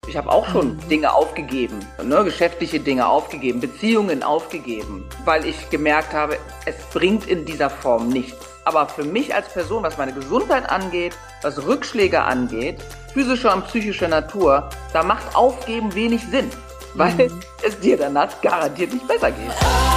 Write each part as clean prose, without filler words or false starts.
Ich habe auch schon Dinge aufgegeben, ne, geschäftliche Dinge aufgegeben, Beziehungen aufgegeben, weil ich gemerkt habe, es bringt in dieser Form nichts. Aber für mich als Person, was meine Gesundheit angeht, was Rückschläge angeht, physischer und psychischer Natur, da macht Aufgeben wenig Sinn, weil es dir danach garantiert nicht besser geht.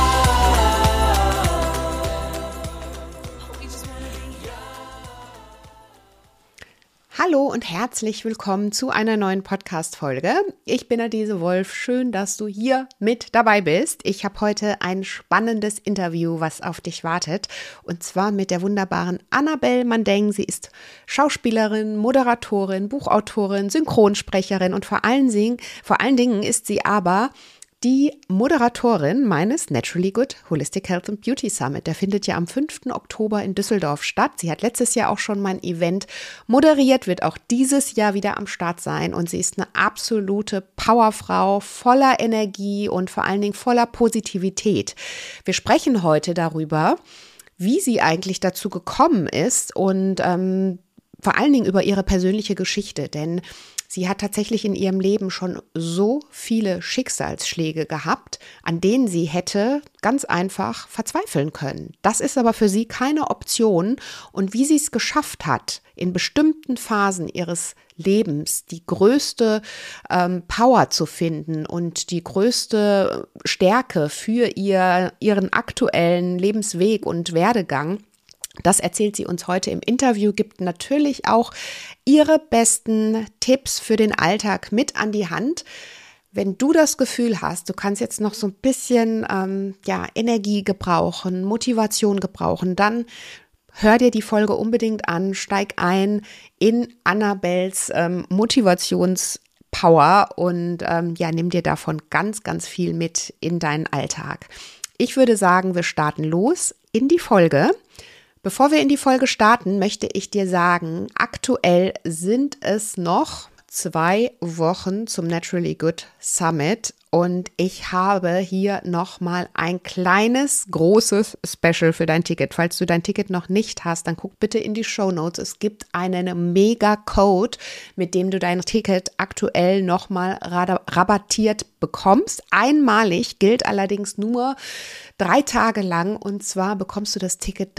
Hallo und herzlich willkommen zu einer neuen Podcast-Folge. Ich bin Adese Wolf. Schön, dass du hier mit dabei bist. Ich habe heute ein spannendes Interview, was auf dich wartet. Und zwar mit der wunderbaren Annabelle Mandeng. Sie ist Schauspielerin, Moderatorin, Buchautorin, Synchronsprecherin und vor allen Dingen ist sie aber die Moderatorin meines Naturally Good Holistic Health and Beauty Summit. Der findet ja am 5. Oktober in Düsseldorf statt. Sie hat letztes Jahr auch schon mein Event moderiert, wird auch dieses Jahr wieder am Start sein. Und sie ist eine absolute Powerfrau, voller Energie und vor allen Dingen voller Positivität. Wir sprechen heute darüber, wie sie eigentlich dazu gekommen ist und vor allen Dingen über ihre persönliche Geschichte, denn sie hat tatsächlich in ihrem Leben schon so viele Schicksalsschläge gehabt, an denen sie hätte ganz einfach verzweifeln können. Das ist aber für sie keine Option. Und wie sie es geschafft hat, in bestimmten Phasen ihres Lebens die größte Power zu finden und die größte Stärke für ihren aktuellen Lebensweg und Werdegang, das erzählt sie uns heute im Interview, gibt natürlich auch ihre besten Tipps für den Alltag mit an die Hand. Wenn du das Gefühl hast, du kannst jetzt noch so ein bisschen Energie gebrauchen, Motivation gebrauchen, dann hör dir die Folge unbedingt an, steig ein in Annabelles Motivationspower und nimm dir davon ganz, ganz viel mit in deinen Alltag. Ich würde sagen, wir starten los in die Folge. Bevor wir in die Folge starten, möchte ich dir sagen, aktuell sind es noch 2 Wochen zum Naturally Good Summit und ich habe hier nochmal ein kleines, großes Special für dein Ticket. Falls du dein Ticket noch nicht hast, dann guck bitte in die Shownotes. Es gibt einen Mega-Code, mit dem du dein Ticket aktuell nochmal rabattiert bekommst. Einmalig, gilt allerdings nur 3 Tage lang und zwar bekommst du das Ticket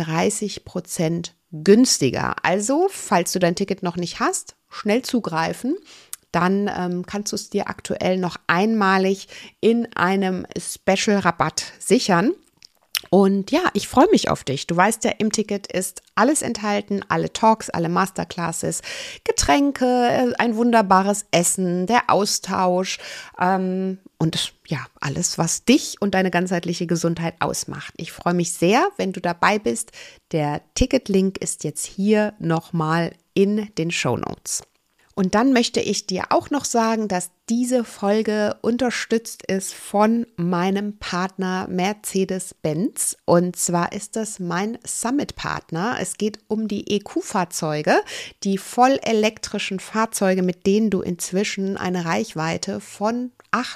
30% günstiger. Also, falls du dein Ticket noch nicht hast, schnell zugreifen. Dann kannst du es dir aktuell noch einmalig in einem Special-Rabatt sichern. Und ja, ich freue mich auf dich. Du weißt ja, im Ticket ist alles enthalten, alle Talks, alle Masterclasses, Getränke, ein wunderbares Essen, der Austausch und ja, alles, was dich und deine ganzheitliche Gesundheit ausmacht. Ich freue mich sehr, wenn du dabei bist. Der Ticketlink ist jetzt hier nochmal in den Shownotes. Und dann möchte ich dir auch noch sagen, dass diese Folge unterstützt ist von meinem Partner Mercedes-Benz. Und zwar ist das mein Summit-Partner. Es geht um die EQ-Fahrzeuge, die vollelektrischen Fahrzeuge, mit denen du inzwischen eine Reichweite von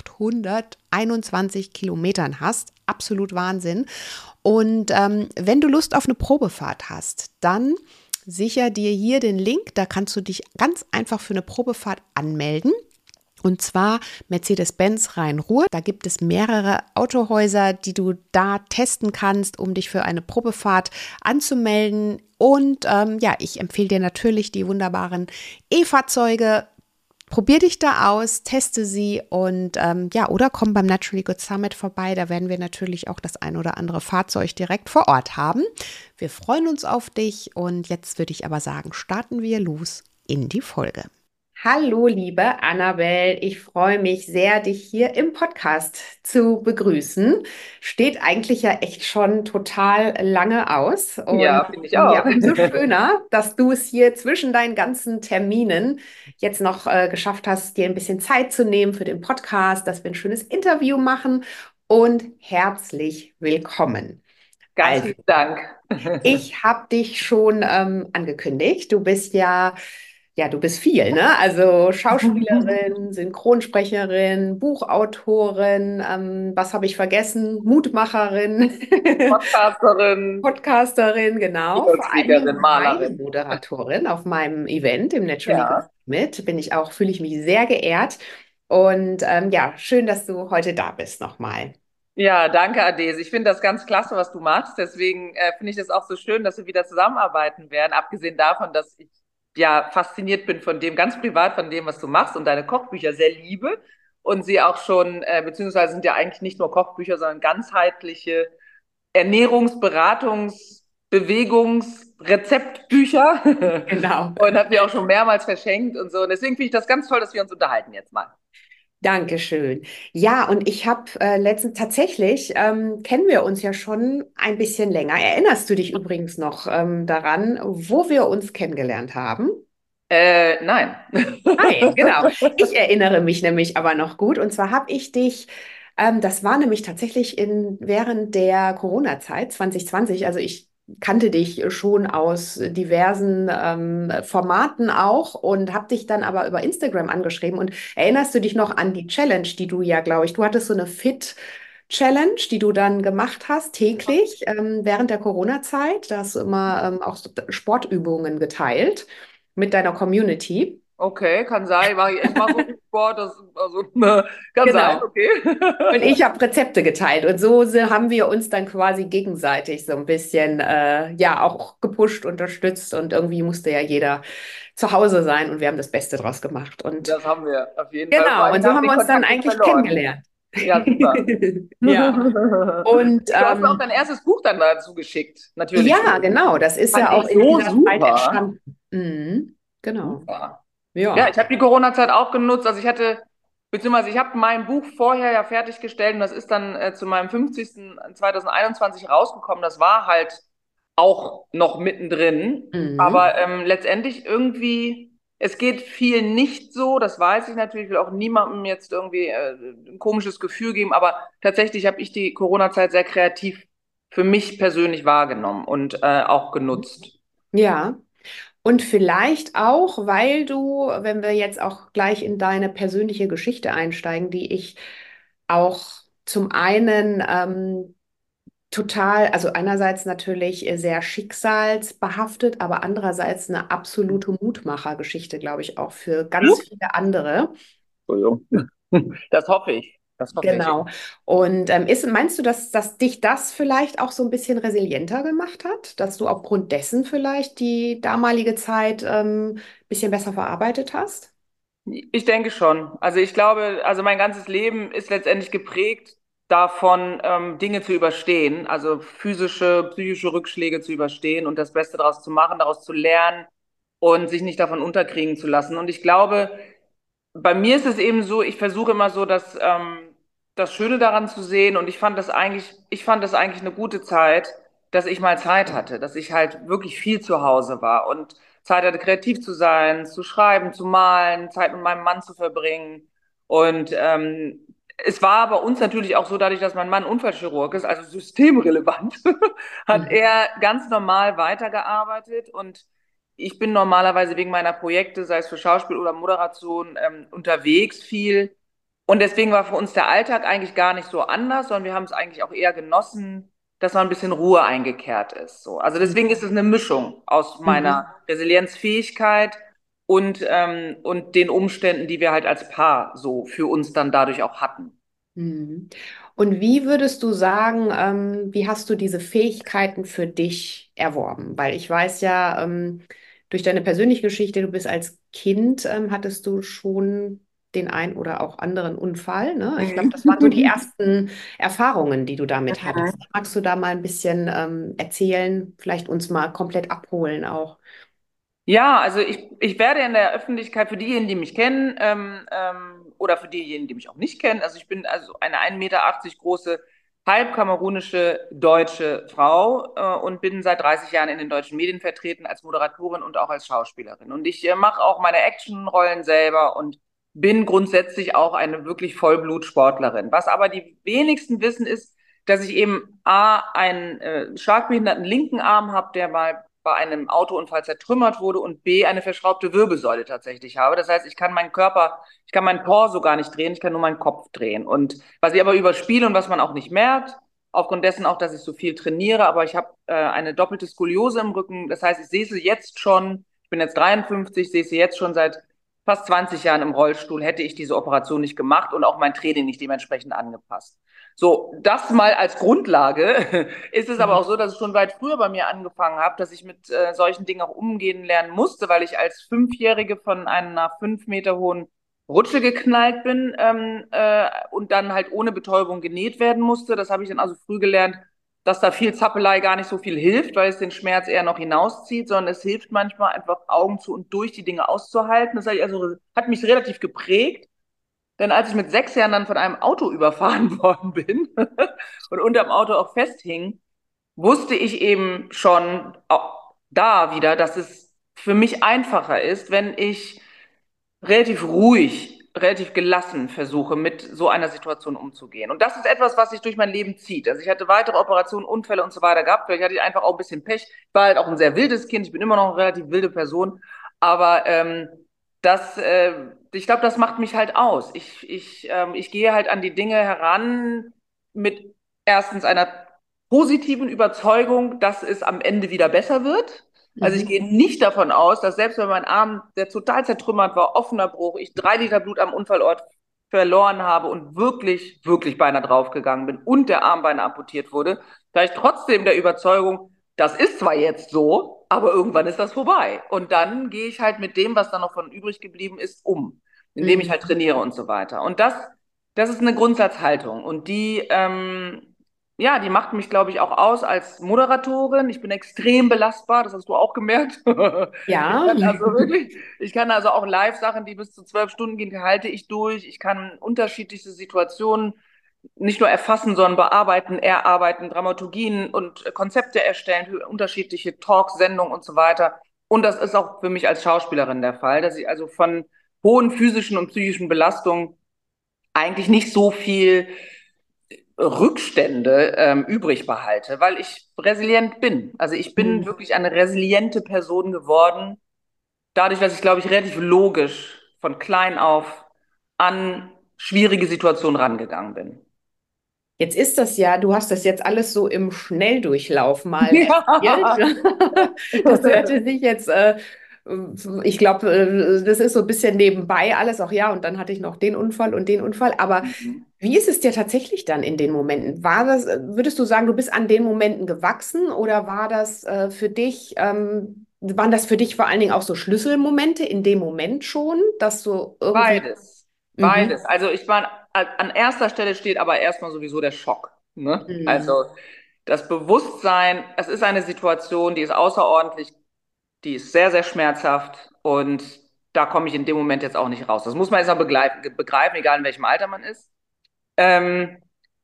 821 Kilometern hast. Absolut Wahnsinn. Und wenn du Lust auf eine Probefahrt hast, dann sicher dir hier den Link, da kannst du dich ganz einfach für eine Probefahrt anmelden. Und zwar Mercedes-Benz Rhein-Ruhr. Da gibt es mehrere Autohäuser, die du da testen kannst, um dich für eine Probefahrt anzumelden. Und ich empfehle dir natürlich die wunderbaren E-Fahrzeuge. Probier dich da aus, teste sie und oder komm beim Naturally Good Summit vorbei. Da werden wir natürlich auch das ein oder andere Fahrzeug direkt vor Ort haben. Wir freuen uns auf dich und jetzt würde ich aber sagen, starten wir los in die Folge. Hallo, liebe Annabelle, ich freue mich sehr, dich hier im Podcast zu begrüßen. Steht eigentlich ja echt schon total lange aus. Und Ja, finde ich auch. ja, umso schöner, dass du es hier zwischen deinen ganzen Terminen jetzt noch geschafft hast, dir ein bisschen Zeit zu nehmen für den Podcast, dass wir ein schönes Interview machen. Und herzlich willkommen. Ganz Also, vielen Dank. ich habe dich schon angekündigt. Du bist du bist viel, ne? Also Schauspielerin, Synchronsprecherin, Buchautorin, was habe ich vergessen? Mutmacherin, Podcasterin, Podcasterin, genau. Vor allen Keynote-Speakerin, Dingen Malerin. Weinmoderatorin auf meinem Event im Naturally Good Ja, Summit. Fühle ich mich sehr geehrt. Und ja, schön, dass du heute da bist nochmal. Ja, danke, Adese. Ich finde das ganz klasse, was du machst. Deswegen finde ich das auch so schön, dass wir wieder zusammenarbeiten werden. Abgesehen davon, dass ich ja fasziniert bin von dem, ganz privat von dem, was du machst und deine Kochbücher sehr liebe und sie auch schon, beziehungsweise sind ja eigentlich nicht nur Kochbücher, sondern ganzheitliche Rezeptbücher Genau. und habe die auch schon mehrmals verschenkt und so. Und deswegen finde ich das ganz toll, dass wir uns unterhalten jetzt mal. Dankeschön. Ja, und ich habe letztens tatsächlich, kennen wir uns ja schon ein bisschen länger. Erinnerst du dich übrigens noch daran, wo wir uns kennengelernt haben? Nein. Nein, genau. Ich erinnere mich nämlich aber noch gut. Und zwar habe ich dich, das war nämlich tatsächlich während der Corona-Zeit 2020. Also ich kannte dich schon aus diversen Formaten auch und habe dich dann aber über Instagram angeschrieben. Und erinnerst du dich noch an die Challenge, die du ja, glaube ich, du hattest so eine Fit-Challenge, die du dann gemacht hast, täglich während der Corona-Zeit. Da hast du immer auch so Sportübungen geteilt mit deiner Community. Okay, kann sein. Ich mache so viel Sport, also kann sein, Genau. okay. Und ich habe Rezepte geteilt. Und so haben wir uns dann quasi gegenseitig so ein bisschen, ja, auch gepusht, unterstützt. Und irgendwie musste ja jeder zu Hause sein. Und wir haben das Beste draus gemacht. Und Das haben wir auf jeden Fall. Vor genau, allem, und wir so haben haben den wir uns dann Kontakt nicht eigentlich verloren. kennengelernt. Ja, super. Ja. Und Du hast mir auch dein erstes Buch dann dazu geschickt, natürlich ja, schon. genau, das ist Fand ja auch ich in so dieser Zeit super. entstanden. Mhm. Genau. Super. Ja, Ja. ich habe die Corona-Zeit auch genutzt. Also beziehungsweise ich habe mein Buch vorher ja fertiggestellt und das ist dann zu meinem 50. 2021 rausgekommen. Das war halt auch noch mittendrin. Mhm. Aber letztendlich irgendwie, es geht viel nicht so, das weiß ich natürlich, will auch niemandem jetzt irgendwie ein komisches Gefühl geben, aber tatsächlich habe ich die Corona-Zeit sehr kreativ für mich persönlich wahrgenommen und auch genutzt. Ja. Und vielleicht auch, weil du, wenn wir jetzt auch gleich in deine persönliche Geschichte einsteigen, die ich auch zum einen total, also einerseits natürlich sehr schicksalsbehaftet, aber andererseits eine absolute Mutmachergeschichte, glaube ich, auch für ganz viele andere. Entschuldigung. Das hoffe ich. Das hoffe ich. Genau. Und meinst du, dass dich das vielleicht auch so ein bisschen resilienter gemacht hat, dass du aufgrund dessen vielleicht die damalige Zeit ein bisschen besser verarbeitet hast? Ich denke schon. Also ich glaube, also mein ganzes Leben ist letztendlich geprägt davon, Dinge zu überstehen, also physische, psychische Rückschläge zu überstehen und das Beste daraus zu machen, daraus zu lernen und sich nicht davon unterkriegen zu lassen. Und ich glaube, bei mir ist es eben so, ich versuche immer so, das Schöne daran zu sehen und ich fand das eigentlich eine gute Zeit, dass ich mal Zeit hatte, dass ich halt wirklich viel zu Hause war und Zeit hatte, kreativ zu sein, zu schreiben, zu malen, Zeit mit meinem Mann zu verbringen. Und es war bei uns natürlich auch so, dadurch, dass mein Mann Unfallchirurg ist, also systemrelevant, hat Mhm. er ganz normal weitergearbeitet und ich bin normalerweise wegen meiner Projekte, sei es für Schauspiel oder Moderation, unterwegs viel. Und deswegen war für uns der Alltag eigentlich gar nicht so anders, sondern wir haben es eigentlich auch eher genossen, dass mal ein bisschen Ruhe eingekehrt ist. So. Also deswegen ist es eine Mischung aus Mhm. meiner Resilienzfähigkeit und den Umständen, die wir halt als Paar so für uns dann dadurch auch hatten. Mhm. Und wie würdest du sagen, wie hast du diese Fähigkeiten für dich erworben? Weil ich weiß ja, durch deine persönliche Geschichte, du bist als Kind, hattest du schon den ein oder auch anderen Unfall, ne? Ich glaube, das waren so die Mhm. ersten Erfahrungen, die du damit hattest. Magst du da mal ein bisschen erzählen, vielleicht uns mal komplett abholen auch? Ja, also ich werde in der Öffentlichkeit für diejenigen, die mich kennen, oder für diejenigen, die mich auch nicht kennen, also ich bin also eine 1,80 Meter große, halb kamerunische deutsche Frau und bin seit 30 Jahren in den deutschen Medien vertreten als Moderatorin und auch als Schauspielerin. Und ich mache auch meine Actionrollen selber und bin grundsätzlich auch eine wirklich Vollblutsportlerin. Was aber die wenigsten wissen, ist, dass ich eben A, einen stark behinderten linken Arm habe, der mal bei einem Autounfall zertrümmert wurde und B, eine verschraubte Wirbelsäule tatsächlich habe. Das heißt, ich kann meinen Torso gar nicht drehen, ich kann nur meinen Kopf drehen. Und was ich aber überspiele und was man auch nicht merkt, aufgrund dessen auch, dass ich so viel trainiere, aber ich habe eine doppelte Skoliose im Rücken. Das heißt, ich sehe sie jetzt schon, ich bin jetzt 53, sehe sie jetzt schon seit fast 20 Jahren im Rollstuhl hätte ich diese Operation nicht gemacht und auch mein Training nicht dementsprechend angepasst. So, das mal als Grundlage. Ist es aber Mhm. auch so, dass es schon weit früher bei mir angefangen hat, dass ich mit solchen Dingen auch umgehen lernen musste, weil ich als Fünfjährige von einer 5 Meter hohen Rutsche geknallt bin und dann halt ohne Betäubung genäht werden musste. Das habe ich dann also früh gelernt, dass da viel Zappelei gar nicht so viel hilft, weil es den Schmerz eher noch hinauszieht, sondern es hilft manchmal einfach Augen zu und durch die Dinge auszuhalten. Das hat mich relativ geprägt. Denn als ich mit 6 Jahren dann von einem Auto überfahren worden bin und unterm Auto auch festhing, wusste ich eben schon auch da wieder, dass es für mich einfacher ist, wenn ich relativ ruhig, relativ gelassen versuche, mit so einer Situation umzugehen. Und das ist etwas, was sich durch mein Leben zieht. Also ich hatte weitere Operationen, Unfälle und so weiter gehabt. Vielleicht hatte ich einfach auch ein bisschen Pech. Ich war halt auch ein sehr wildes Kind. Ich bin immer noch eine relativ wilde Person. Aber ich glaube, das macht mich halt aus. Ich gehe halt an die Dinge heran mit erstens einer positiven Überzeugung, dass es am Ende wieder besser wird. Also ich Mhm. gehe nicht davon aus, dass selbst wenn mein Arm, der total zertrümmert war, offener Bruch, ich 3 Liter Blut am Unfallort verloren habe und wirklich, wirklich beinahe draufgegangen bin und der Arm beinahe amputiert wurde, da ich trotzdem der Überzeugung, das ist zwar jetzt so, aber irgendwann ist das vorbei. Und dann gehe ich halt mit dem, was dann noch von übrig geblieben ist, um, indem ich halt Mhm. trainiere und so weiter. Und das ist eine Grundsatzhaltung. Und ja, die macht mich, glaube ich, auch aus als Moderatorin. Ich bin extrem belastbar, das hast du auch gemerkt. Ja. Ich kann also auch Live-Sachen, die bis zu 12 Stunden gehen, halte ich durch. Ich kann unterschiedlichste Situationen nicht nur erfassen, sondern bearbeiten, erarbeiten, Dramaturgien und Konzepte erstellen für unterschiedliche Talks, Sendungen und so weiter. Und das ist auch für mich als Schauspielerin der Fall, dass ich also von hohen physischen und psychischen Belastungen eigentlich nicht so viel Rückstände übrig behalte, weil ich resilient bin. Also ich bin Mhm. wirklich eine resiliente Person geworden, dadurch, dass ich, glaube ich, relativ logisch von klein auf an schwierige Situationen rangegangen bin. Jetzt ist das ja, du hast das jetzt alles so im Schnelldurchlauf mal erzählt. Ja. Das hörte sich jetzt, ich glaube, das ist so ein bisschen nebenbei alles, auch ja, und dann hatte ich noch den Unfall und den Unfall. Aber Mhm. wie ist es dir tatsächlich dann in den Momenten? War das, würdest du sagen, du bist an den Momenten gewachsen oder war das für dich, waren das für dich vor allen Dingen auch so Schlüsselmomente in dem Moment schon, dass du irgendwie, Beides. mhm, Beides. Also ich meine, an erster Stelle steht aber erstmal sowieso der Schock. Ne? mhm, Also das Bewusstsein, es ist eine Situation, die ist außerordentlich, die ist sehr, sehr schmerzhaft und da komme ich in dem Moment jetzt auch nicht raus. Das muss man jetzt auch begreifen, egal in welchem Alter man ist. Ähm,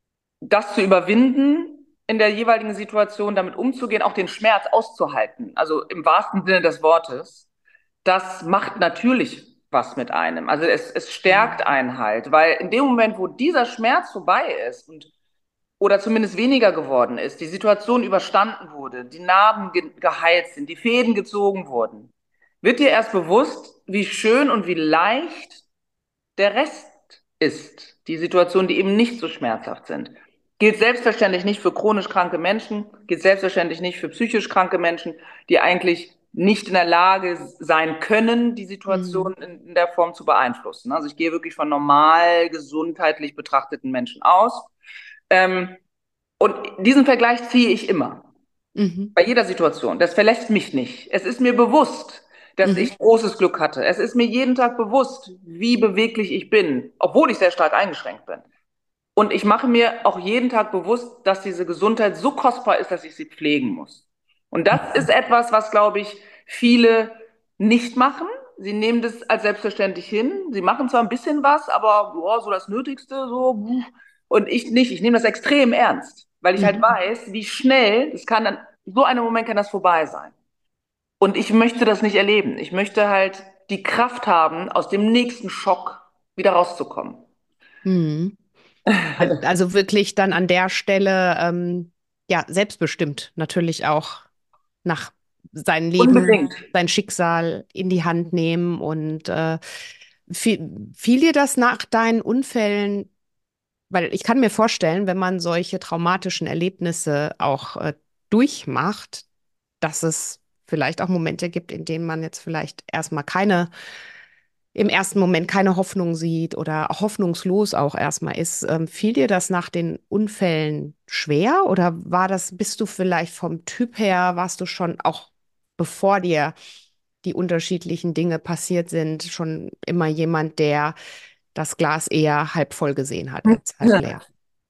Das zu überwinden in der jeweiligen Situation, damit umzugehen, auch den Schmerz auszuhalten, also im wahrsten Sinne des Wortes, das macht natürlich was mit einem. Also es stärkt einen halt, weil in dem Moment, wo dieser Schmerz vorbei ist und oder zumindest weniger geworden ist, die Situation überstanden wurde, die Narben geheilt sind, die Fäden gezogen wurden, wird dir erst bewusst, wie schön und wie leicht der Rest ist. Die Situationen, die eben nicht so schmerzhaft sind. Gilt selbstverständlich nicht für chronisch kranke Menschen, gilt selbstverständlich nicht für psychisch kranke Menschen, die eigentlich nicht in der Lage sein können, die mhm, Situation in der Form zu beeinflussen. Also ich gehe wirklich von normal gesundheitlich betrachteten Menschen aus. Ähm, und diesen Vergleich ziehe ich immer. mhm, Bei jeder Situation. Das verlässt mich nicht. Es ist mir bewusst, dass mhm. ich großes Glück hatte. Es ist mir jeden Tag bewusst, wie beweglich ich bin, obwohl ich sehr stark eingeschränkt bin. Und ich mache mir auch jeden Tag bewusst, dass diese Gesundheit so kostbar ist, dass ich sie pflegen muss. Und das ist etwas, was, glaube ich, viele nicht machen. Sie nehmen das als selbstverständlich hin. Sie machen zwar ein bisschen was, aber boah, so das Nötigste, so. Und ich nicht. Ich nehme das extrem ernst, weil ich halt Mhm. weiß, wie schnell, es kann dann, so einem Moment kann das vorbei sein. Und ich möchte das nicht erleben. Ich möchte halt die Kraft haben, aus dem nächsten Schock wieder rauszukommen. Mhm. Also wirklich dann an der Stelle, ja, selbstbestimmt natürlich auch nach sein Leben, Unbedingt. sein Schicksal in die Hand nehmen und fiel dir das nach deinen Unfällen, weil ich kann mir vorstellen, wenn man solche traumatischen Erlebnisse auch durchmacht, dass es vielleicht auch Momente gibt, in denen man jetzt vielleicht erstmal keine im ersten Moment keine Hoffnung sieht oder hoffnungslos auch erstmal ist. Fiel dir das nach den Unfällen schwer oder bist du vielleicht vom Typ her, warst du schon auch bevor dir die unterschiedlichen Dinge passiert sind, schon immer jemand, der das Glas eher halb voll gesehen hat als halb leer?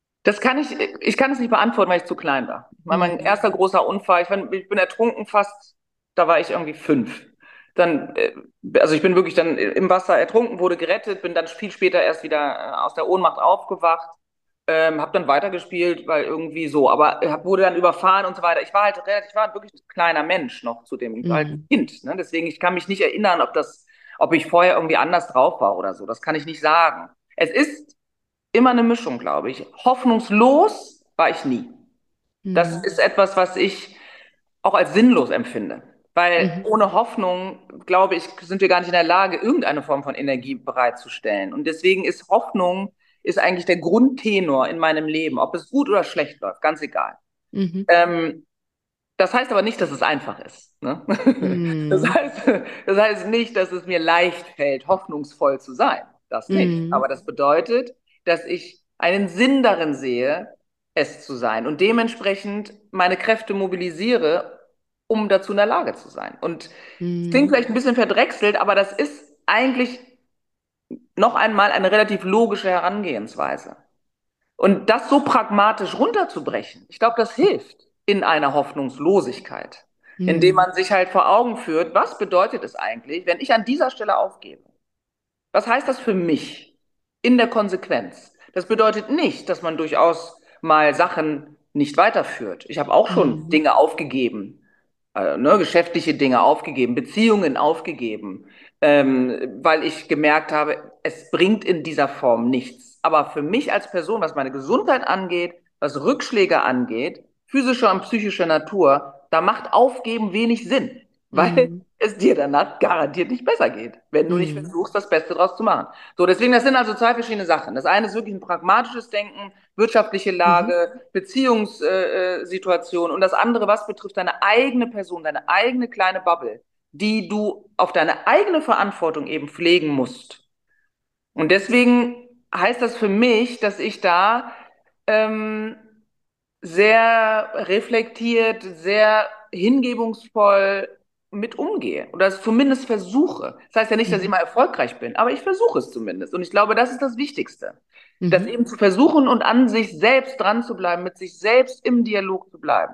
Ich kann es nicht beantworten, weil ich zu klein war. Mein Mhm. erster großer Unfall, ich bin ertrunken fast, da war ich irgendwie 5. Dann, also ich bin wirklich dann im Wasser ertrunken, wurde gerettet, bin dann viel später erst wieder aus der Ohnmacht aufgewacht, habe dann weitergespielt, weil irgendwie so, aber wurde dann überfahren und so weiter. Ich war wirklich ein kleiner Mensch noch zu dem, ich war halt ein Mhm. Kind, ne? Deswegen, ich kann mich nicht erinnern, ob ich vorher irgendwie anders drauf war oder so. Das kann ich nicht sagen. Es ist immer eine Mischung, glaube ich. Hoffnungslos war ich nie. Das Mhm. ist etwas, was ich auch als sinnlos empfinde. Weil Mhm. ohne Hoffnung, glaube ich, sind wir gar nicht in der Lage, irgendeine Form von Energie bereitzustellen. Und deswegen ist Hoffnung ist eigentlich der Grundtenor in meinem Leben, ob es gut oder schlecht läuft, ganz egal. Mhm. Ähm, Das heißt aber nicht, dass es einfach ist. Ne? Das Mhm. heißt, das heißt nicht, dass es mir leicht fällt, hoffnungsvoll zu sein. Das nicht. Mhm. Aber das bedeutet, dass ich einen Sinn darin sehe, es zu sein und dementsprechend meine Kräfte mobilisiere, um dazu in der Lage zu sein. Und es klingt Mhm. vielleicht ein bisschen verdrechselt, aber das ist eigentlich noch einmal eine relativ logische Herangehensweise. Und das so pragmatisch runterzubrechen, ich glaube, das hilft in einer Hoffnungslosigkeit, indem Mhm. man sich halt vor Augen führt, was bedeutet es eigentlich, wenn ich an dieser Stelle aufgebe? Was heißt das für mich in der Konsequenz? Das bedeutet nicht, dass man durchaus mal Sachen nicht weiterführt. Ich habe auch schon Mhm. Dinge aufgegeben, ne, geschäftliche Dinge aufgegeben, Beziehungen aufgegeben, weil ich gemerkt habe, es bringt in dieser Form nichts. Aber für mich als Person, was meine Gesundheit angeht, was Rückschläge angeht, physischer und psychischer Natur, da macht Aufgeben wenig Sinn, weil Mhm. es dir danach garantiert nicht besser geht, wenn du nicht Mhm. versuchst, das Beste draus zu machen. So, deswegen, das sind also zwei verschiedene Sachen. Das eine ist wirklich ein pragmatisches Denken, wirtschaftliche Mhm. Lage, Beziehungssituation und das andere, was betrifft deine eigene Person, deine eigene kleine Bubble, die du auf deine eigene Verantwortung eben pflegen musst. Und deswegen heißt das für mich, dass ich da ähm, sehr reflektiert, sehr hingebungsvoll mit umgehe oder es zumindest versuche. Das heißt ja nicht, dass ich Mhm. immer erfolgreich bin, aber ich versuche es zumindest. Und ich glaube, das ist das Wichtigste. Das Mhm. eben zu versuchen und an sich selbst dran zu bleiben, mit sich selbst im Dialog zu bleiben.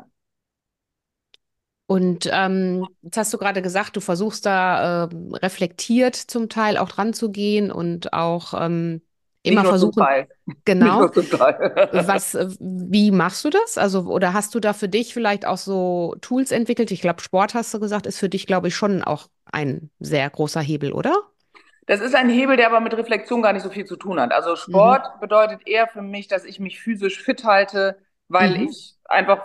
Und jetzt hast du gerade gesagt, du versuchst da reflektiert zum Teil auch dran zu gehen und auch Nicht immer nur zum versuchen, Teil. Nicht genau. nur zum Teil. Wie machst du das? Also, oder hast du da für dich vielleicht auch so Tools entwickelt? Ich glaube, Sport hast du gesagt, ist für dich, glaube ich, schon auch ein sehr großer Hebel, oder? Das ist ein Hebel, der aber mit Reflexion gar nicht so viel zu tun hat. Also Mhm. Sport bedeutet eher für mich, dass ich mich physisch fit halte, weil Mhm. ich einfach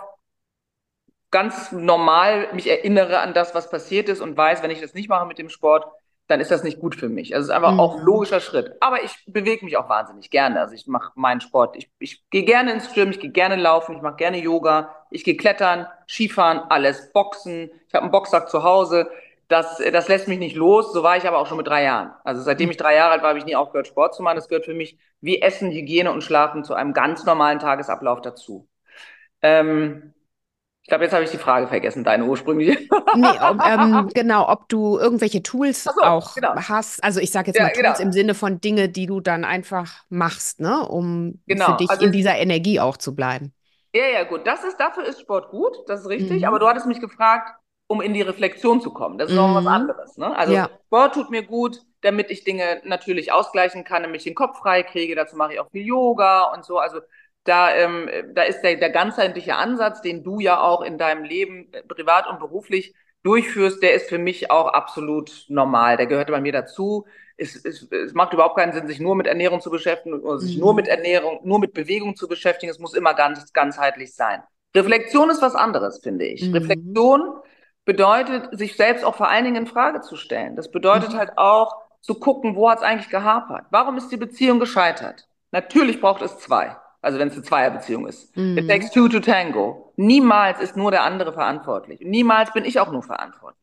ganz normal mich erinnere an das, was passiert ist und weiß, wenn ich das nicht mache mit dem Sport, dann ist das nicht gut für mich. Also es ist einfach auch ein Mhm. logischer Schritt. Aber ich bewege mich auch wahnsinnig gerne. Also ich mache meinen Sport. Ich gehe gerne ins Gym, ich gehe gerne laufen, ich mache gerne Yoga, ich gehe klettern, Skifahren, alles, Boxen. Ich habe einen Boxsack zu Hause. Das lässt mich nicht los. So war ich aber auch schon mit 3 Jahren. Also seitdem ich 3 Jahre alt war, habe ich nie aufgehört, Sport zu machen. Das gehört für mich wie Essen, Hygiene und Schlafen zu einem ganz normalen Tagesablauf dazu. Ähm, Ich glaube, jetzt habe ich die Frage vergessen, deine ursprüngliche. Nee, genau, ob du irgendwelche Tools Ach so, auch genau. hast. Also ich sage jetzt mal Ja, Tools genau. im Sinne von Dinge, die du dann einfach machst, ne, um für Genau. dich in dieser Energie auch zu bleiben. Ja, ja, gut. Dafür ist Sport gut, das ist richtig. Aber Mhm. du hattest mich gefragt, um in die Reflexion zu kommen. Das ist noch was Mhm. anderes, ne? Also Ja. Sport tut mir gut, damit ich Dinge natürlich ausgleichen kann, damit ich den Kopf frei kriege. Dazu mache ich auch viel Yoga und so. Also da ist der ganzheitliche Ansatz, den du ja auch in deinem Leben privat und beruflich durchführst, der ist für mich auch absolut normal. Der gehört bei mir dazu. Es macht überhaupt keinen Sinn, sich nur mit Ernährung zu beschäftigen oder sich nur mit Mhm. Ernährung, nur mit Bewegung zu beschäftigen. Es muss immer ganzheitlich sein. Reflexion ist was anderes, finde ich. Mhm. Reflexion bedeutet, sich selbst auch vor allen Dingen in Frage zu stellen. Das bedeutet Mhm. halt auch zu gucken, wo hat es eigentlich gehapert? Warum ist die Beziehung gescheitert? Natürlich braucht es zwei. Also wenn es eine Zweierbeziehung ist. It takes Mhm. two to tango. Niemals ist nur der andere verantwortlich. Und niemals bin ich auch nur verantwortlich.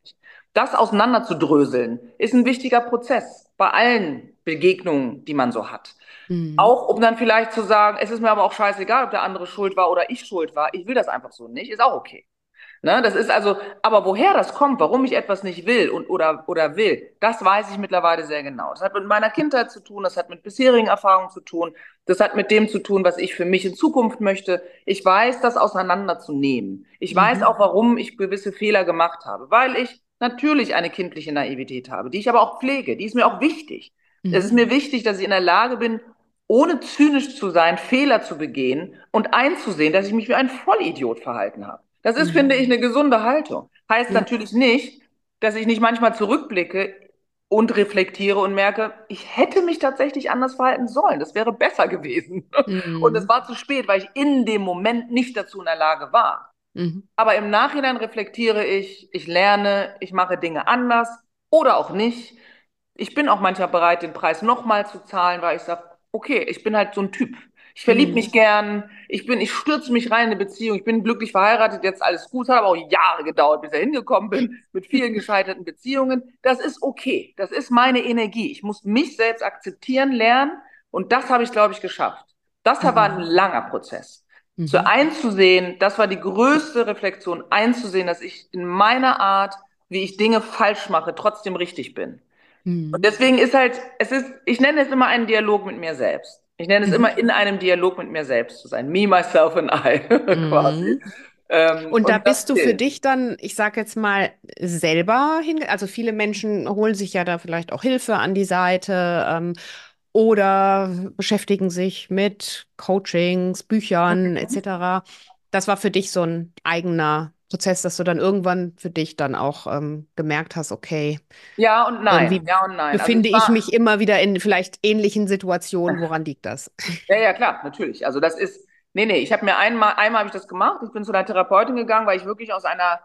Das auseinanderzudröseln, ist ein wichtiger Prozess bei allen Begegnungen, die man so hat. Mhm. Auch um dann vielleicht zu sagen, es ist mir aber auch scheißegal, ob der andere schuld war oder ich schuld war. Ich will das einfach so nicht, ist auch okay. Ne, das ist also, aber woher das kommt, warum ich etwas nicht will oder will, das weiß ich mittlerweile sehr genau. Das hat mit meiner Kindheit zu tun, das hat mit bisherigen Erfahrungen zu tun, das hat mit dem zu tun, was ich für mich in Zukunft möchte. Ich weiß, das auseinanderzunehmen. Ich weiß Mhm. auch, warum ich gewisse Fehler gemacht habe, weil ich natürlich eine kindliche Naivität habe, die ich aber auch pflege, die ist mir auch wichtig. Es ist Mhm. mir wichtig, dass ich in der Lage bin, ohne zynisch zu sein, Fehler zu begehen und einzusehen, dass ich mich wie ein Vollidiot verhalten habe. Das ist, finde ich, Mhm. eine gesunde Haltung. Heißt Ja. natürlich nicht, dass ich nicht manchmal zurückblicke und reflektiere und merke, ich hätte mich tatsächlich anders verhalten sollen. Das wäre besser gewesen. Und es Mhm. war zu spät, weil ich in dem Moment nicht dazu in der Lage war. Mhm. Aber im Nachhinein reflektiere ich lerne, ich mache Dinge anders oder auch nicht. Ich bin auch manchmal bereit, den Preis nochmal zu zahlen, weil ich sage, okay, ich bin halt so ein Typ. Ich verliebe Mhm. mich gern, ich stürze mich rein in eine Beziehung, ich bin glücklich verheiratet, jetzt alles gut, es hat aber auch Jahre gedauert, bis ich hingekommen bin, mit vielen gescheiterten Beziehungen. Das ist okay, das ist meine Energie. Ich muss mich selbst akzeptieren, lernen und das habe ich, glaube ich, geschafft. Das war ein Mhm. langer Prozess. Zu Mhm. einzusehen, das war die größte Reflexion, einzusehen, dass ich in meiner Art, wie ich Dinge falsch mache, trotzdem richtig bin. Und Mhm. deswegen ist halt, ich nenne es immer einen Dialog mit mir selbst. Ich nenne es Mhm. immer in einem Dialog mit mir selbst zu sein. Me, myself and I, quasi. Mhm. Und da Und das bist du für zählt. dich dann, ich sage jetzt mal, selber hin. Also viele Menschen holen sich ja da vielleicht auch Hilfe an die Seite, oder beschäftigen sich mit Coachings, Büchern etc. Das war für dich so ein eigener Prozess, dass du dann irgendwann für dich dann auch gemerkt hast, okay, Ja und nein, irgendwie ja und nein. Also befinde ich ich war, mich immer wieder in vielleicht ähnlichen Situationen. Woran liegt das? ja, ja, klar, natürlich. Also das ist, nee, ich habe mir einmal habe ich das gemacht. Ich bin zu einer Therapeutin gegangen, weil ich wirklich aus einer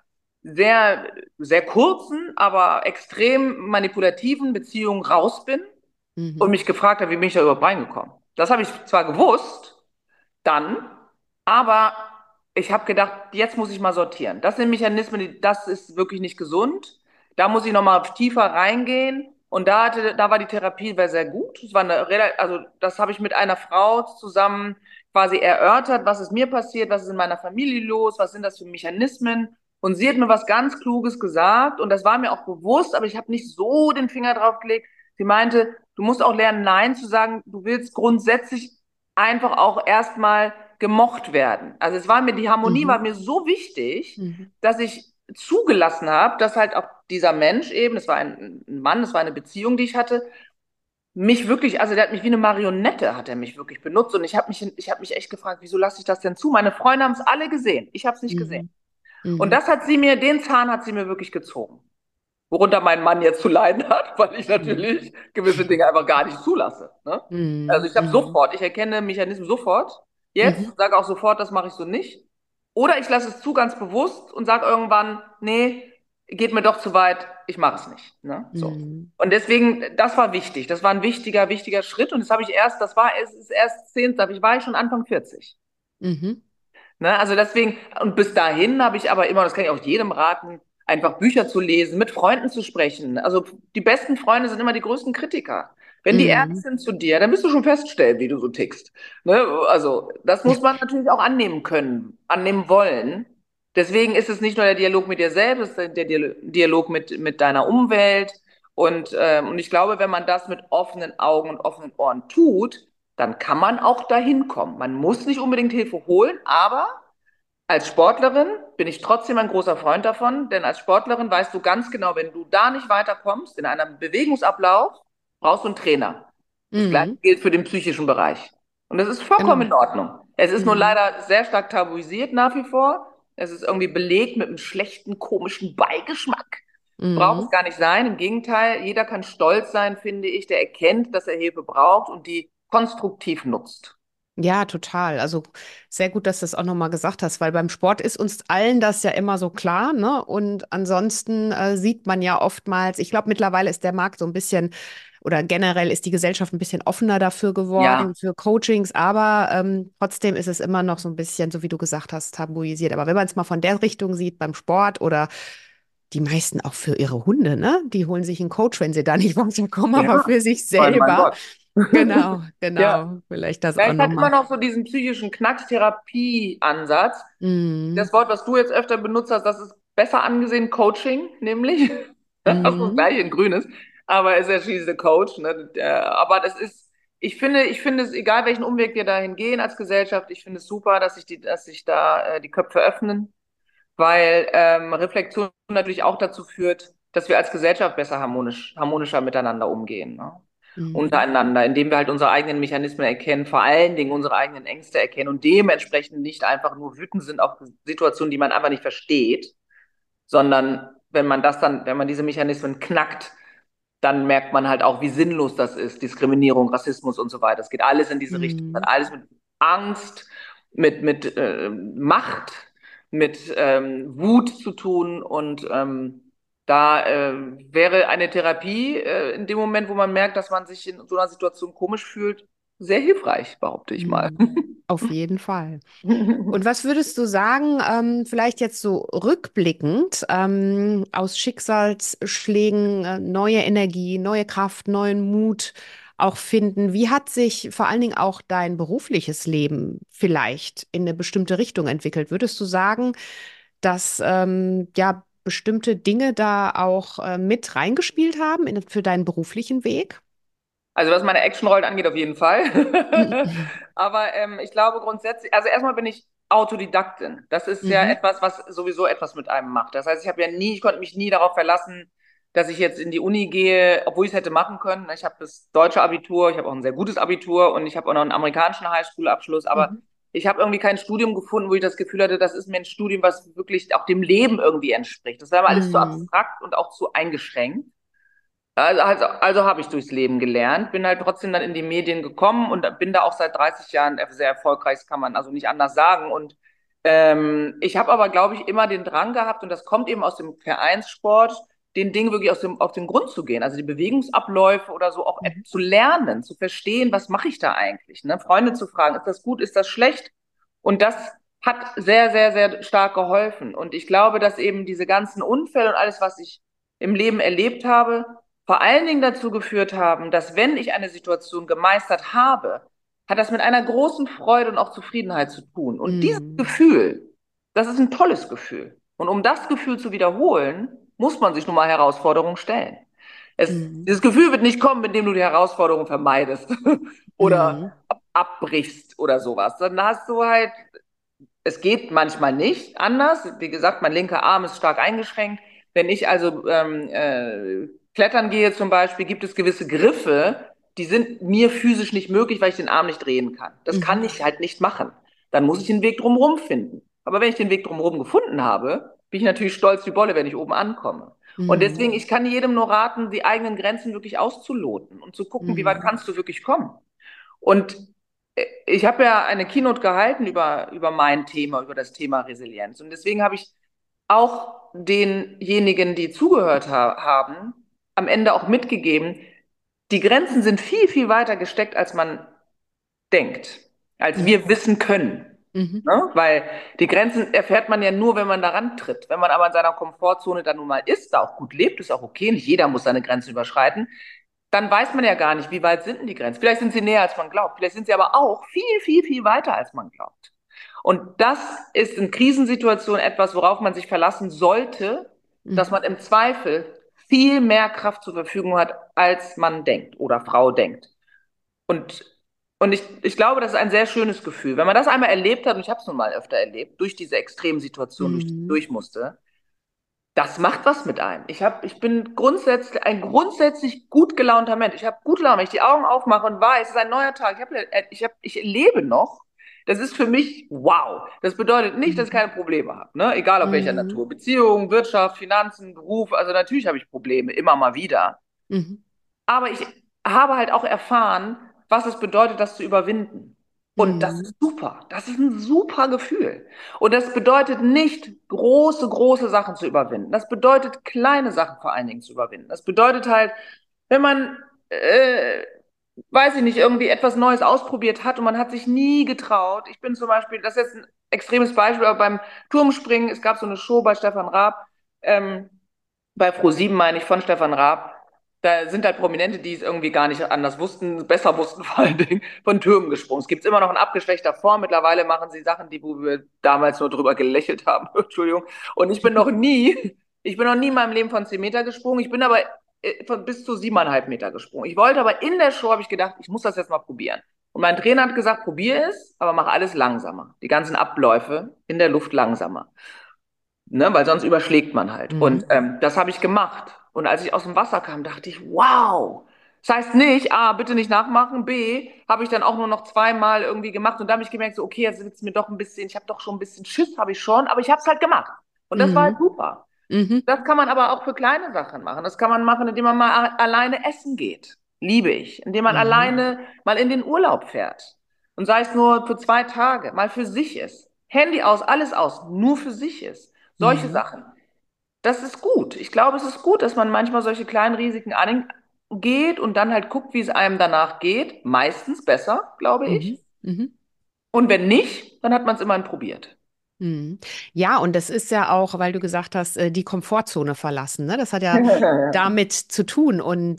sehr kurzen, aber extrem manipulativen Beziehung raus bin und Mhm. mich gefragt habe, wie bin ich da überhaupt reingekommen? Das habe ich zwar gewusst, dann, aber ich habe gedacht, jetzt muss ich mal sortieren. Das sind Mechanismen, das ist wirklich nicht gesund. Da muss ich nochmal tiefer reingehen. Und da war die Therapie sehr gut. Es war also das habe ich mit einer Frau zusammen quasi erörtert, was ist mir passiert, was ist in meiner Familie los, was sind das für Mechanismen. Und sie hat mir was ganz Kluges gesagt und das war mir auch bewusst, aber ich habe nicht so den Finger drauf gelegt. Sie meinte, du musst auch lernen, Nein zu sagen. Du willst grundsätzlich einfach auch erstmal gemocht werden. Also die Harmonie war Mhm. mir so wichtig, Mhm. dass ich zugelassen habe, dass halt auch dieser Mensch eben, es war ein Mann, es war eine Beziehung, die ich hatte, mich wirklich, also der hat mich wie eine Marionette, hat er mich wirklich benutzt und ich habe mich echt gefragt, wieso lasse ich das denn zu? Meine Freunde haben es alle gesehen, ich habe es nicht gesehen. Mhm. Und Mhm. den Zahn hat sie mir wirklich gezogen. Worunter mein Mann jetzt zu leiden hat, weil ich Mhm. natürlich gewisse Dinge einfach gar nicht zulasse. Ne? Also Mhm. Mhm. ich erkenne Mechanismen sofort jetzt Mhm. und sage auch sofort, das mache ich so nicht. Oder ich lasse es zu ganz bewusst und sage irgendwann, nee, geht mir doch zu weit, ich mache es nicht. Ne? So. Mhm. Und deswegen, das war wichtig. Das war ein wichtiger Schritt. Und das habe ich erst, es ist erst 10, ich war ich schon Anfang 40. Mhm. Ne? Also deswegen, und bis dahin habe ich aber immer, das kann ich auch jedem raten, einfach Bücher zu lesen, mit Freunden zu sprechen. Also die besten Freunde sind immer die größten Kritiker. Wenn die ehrlich Mhm. sind zu dir, dann wirst du schon feststellen, wie du so tickst. Ne? Also das muss man natürlich auch annehmen können, annehmen wollen. Deswegen ist es nicht nur der Dialog mit dir selbst, es ist der Dialog mit deiner Umwelt. Und ich glaube, wenn man das mit offenen Augen und offenen Ohren tut, dann kann man auch dahin kommen. Man muss nicht unbedingt Hilfe holen, aber als Sportlerin bin ich trotzdem ein großer Freund davon, denn als Sportlerin weißt du ganz genau, wenn du da nicht weiterkommst in einem Bewegungsablauf, brauchst du einen Trainer. Das gleiche Mhm. gilt für den psychischen Bereich. Und das ist vollkommen Genau. in Ordnung. Es ist nur Mhm. leider sehr stark tabuisiert nach wie vor. Es ist irgendwie belegt mit einem schlechten, komischen Beigeschmack. Braucht es Mhm. gar nicht sein. Im Gegenteil, jeder kann stolz sein, finde ich, der erkennt, dass er Hilfe braucht und die konstruktiv nutzt. Ja, total. Also sehr gut, dass du das auch nochmal gesagt hast, weil beim Sport ist uns allen das ja immer so klar, ne? Und ansonsten sieht man ja oftmals, ich glaube, mittlerweile ist der Markt so ein bisschen oder generell ist die Gesellschaft ein bisschen offener dafür geworden, Ja, für Coachings, aber trotzdem ist es immer noch so ein bisschen, so wie du gesagt hast, tabuisiert. Aber wenn man es mal von der Richtung sieht, beim Sport oder die meisten auch für ihre Hunde, ne? Die holen sich einen Coach, wenn sie da nicht weiterkommen, aber Ja, für sich mein selber. Gott. Genau, Ja. genau. Vielleicht das Ja, auch ich hatte immer nochmal. noch so diesen psychischen Knackstherapie-Ansatz. Mhm. Das Wort, was du jetzt öfter benutzt hast, das ist besser angesehen, Coaching, nämlich. Das ist Mhm. gleich in Grünes. Aber ist ja schließlich Coach. Ne? Aber das ist, ich finde es, egal welchen Umweg wir dahin gehen als Gesellschaft, ich finde es super, dass sich da die Köpfe öffnen, weil Reflexion natürlich auch dazu führt, dass wir als Gesellschaft besser harmonischer miteinander umgehen. Ne? Mhm. Untereinander, indem wir halt unsere eigenen Mechanismen erkennen, vor allen Dingen unsere eigenen Ängste erkennen und dementsprechend nicht einfach nur wütend sind auf Situationen, die man einfach nicht versteht, sondern wenn man diese Mechanismen knackt, dann merkt man halt auch, wie sinnlos das ist, Diskriminierung, Rassismus und so weiter. Es geht alles in diese Richtung. Es hat Mhm. alles mit Angst, mit Macht, mit Wut zu tun und da wäre eine Therapie in dem Moment, wo man merkt, dass man sich in so einer Situation komisch fühlt, sehr hilfreich, behaupte ich mal. Mhm. Auf jeden Fall. Und was würdest du sagen, vielleicht jetzt so rückblickend, aus Schicksalsschlägen, neue Energie, neue Kraft, neuen Mut auch finden? Wie hat sich vor allen Dingen auch dein berufliches Leben vielleicht in eine bestimmte Richtung entwickelt? Würdest du sagen, dass ja bestimmte Dinge da auch mit reingespielt haben für deinen beruflichen Weg? Also was meine Actionrollen angeht, auf jeden Fall. Aber ich glaube grundsätzlich, also erstmal bin ich Autodidaktin. Das ist ja Mhm. etwas, was sowieso etwas mit einem macht. Das heißt, ich konnte mich nie darauf verlassen, dass ich jetzt in die Uni gehe, obwohl ich es hätte machen können. Ich habe das deutsche Abitur, ich habe auch ein sehr gutes Abitur und ich habe auch noch einen amerikanischen Highschool-Abschluss. Aber Mhm. ich habe irgendwie kein Studium gefunden, wo ich das Gefühl hatte, das ist mir ein Studium, was wirklich auch dem Leben irgendwie entspricht. Das war immer alles zu Mhm. abstrakt und auch zu eingeschränkt. Also habe ich durchs Leben gelernt, bin halt trotzdem dann in die Medien gekommen und bin da auch seit 30 Jahren sehr erfolgreich, das kann man also nicht anders sagen. Und ich habe aber, glaube ich, immer den Drang gehabt, und das kommt eben aus dem Vereinssport, den Dingen wirklich auf den Grund zu gehen. Also die Bewegungsabläufe oder so auch Mhm. zu lernen, zu verstehen, was mache ich da eigentlich? Ne? Freunde zu fragen, ist das gut, ist das schlecht? Und das hat sehr, sehr, sehr stark geholfen. Und ich glaube, dass eben diese ganzen Unfälle und alles, was ich im Leben erlebt habe, vor allen Dingen dazu geführt haben, dass wenn ich eine Situation gemeistert habe, hat das mit einer großen Freude und auch Zufriedenheit zu tun. Und dieses Mhm. Gefühl, das ist ein tolles Gefühl. Und um das Gefühl zu wiederholen, muss man sich nun mal Herausforderungen stellen. Mhm. Dieses Gefühl wird nicht kommen, indem du die Herausforderung vermeidest oder Mhm. abbrichst oder sowas. Dann hast du halt, es geht manchmal nicht anders. Wie gesagt, mein linker Arm ist stark eingeschränkt. Wenn ich also klettern gehe zum Beispiel, gibt es gewisse Griffe, die sind mir physisch nicht möglich, weil ich den Arm nicht drehen kann. Das kann Mhm. ich halt nicht machen. Dann muss ich den Weg drumherum finden. Aber wenn ich den Weg drumherum gefunden habe, bin ich natürlich stolz wie Bolle, wenn ich oben ankomme. Und Mhm. deswegen, ich kann jedem nur raten, die eigenen Grenzen wirklich auszuloten und zu gucken, wie weit Mhm. kannst du wirklich kommen. Und ich habe ja eine Keynote gehalten über mein Thema, über das Thema Resilienz. Und deswegen habe ich auch denjenigen, die zugehört haben, am Ende auch mitgegeben, die Grenzen sind viel, viel weiter gesteckt, als man denkt, als Mhm. wir wissen können. Mhm. Ne? Weil die Grenzen erfährt man ja nur, wenn man daran tritt. Wenn man aber in seiner Komfortzone dann nun mal ist, da auch gut lebt, ist auch okay. Nicht jeder muss seine Grenzen überschreiten. Dann weiß man ja gar nicht, wie weit sind denn die Grenzen. Vielleicht sind sie näher, als man glaubt. Vielleicht sind sie aber auch viel, viel, viel weiter, als man glaubt. Und das ist in Krisensituationen etwas, worauf man sich verlassen sollte, dass Mhm. man im Zweifel viel mehr Kraft zur Verfügung hat, als man denkt oder Frau denkt. Und, und ich glaube, das ist ein sehr schönes Gefühl. Wenn man das einmal erlebt hat, und ich habe es nun mal öfter erlebt, durch diese extremen Situationen, durch die ich Mhm. durch musste, das macht was mit einem. Ich bin grundsätzlich ein grundsätzlich gut gelaunter Mensch. Ich habe gute Laune, wenn ich die Augen aufmache und weiß, es ist ein neuer Tag. Ich lebe noch. Das ist für mich wow. Das bedeutet nicht, dass ich Mhm. keine Probleme habe, ne? Egal auf welcher Mhm. Natur. Beziehungen, Wirtschaft, Finanzen, Beruf. Also natürlich habe ich Probleme, immer mal wieder. Mhm. Aber ich habe halt auch erfahren, was es bedeutet, das zu überwinden. Und das Mhm. ist super. Das ist ein super Gefühl. Und das bedeutet nicht, große, große Sachen zu überwinden. Das bedeutet, kleine Sachen vor allen Dingen zu überwinden. Das bedeutet halt, wenn man, weiß ich nicht, irgendwie etwas Neues ausprobiert hat und man hat sich nie getraut. Ich bin zum Beispiel, das ist jetzt ein extremes Beispiel, aber beim Turmspringen, es gab so eine Show bei Stefan Raab, ähm, bei Pro7 meine ich, von Stefan Raab, da sind halt Prominente, die es irgendwie gar nicht anders wussten, besser wussten vor allen Dingen, von Türmen gesprungen. Es gibt immer noch in abgeschwächter Form. Mittlerweile machen sie Sachen, die, wo wir damals nur drüber gelächelt haben. Entschuldigung. Und ich bin noch nie in meinem Leben von 10 Meter gesprungen. Ich bin aber von bis zu 7,5 Meter gesprungen. Ich wollte aber in der Show, habe ich gedacht, ich muss das jetzt mal probieren. Und mein Trainer hat gesagt, probier es, aber mach alles langsamer. Die ganzen Abläufe in der Luft langsamer. Ne, weil sonst überschlägt man halt. Und Mhm. das habe ich gemacht. Und als ich aus dem Wasser kam, dachte ich, wow. Das heißt nicht, A, bitte nicht nachmachen, B, habe ich dann auch nur noch zweimal irgendwie gemacht. Und da habe ich gemerkt, so, okay, jetzt wird es mir doch ein bisschen, ich habe doch schon ein bisschen Schiss, habe ich schon, aber ich habe es halt gemacht. Und das war halt Mhm. super. Mhm. Das kann man aber auch für kleine Sachen machen. Das kann man machen, indem man mal alleine essen geht. Liebe ich. Indem man Mhm. alleine mal in den Urlaub fährt. Und sei es nur für 2 Tage, mal für sich ist. Handy aus, alles aus, nur für sich ist. Solche Mhm. Sachen. Das ist gut. Ich glaube, es ist gut, dass man manchmal solche kleinen Risiken angeht und dann halt guckt, wie es einem danach geht. Meistens besser, glaube Mhm. ich. Mhm. Und wenn nicht, dann hat man es immerhin probiert. Mhm. Ja, und das ist ja auch, weil du gesagt hast, die Komfortzone verlassen, ne? Das hat ja damit zu tun. Und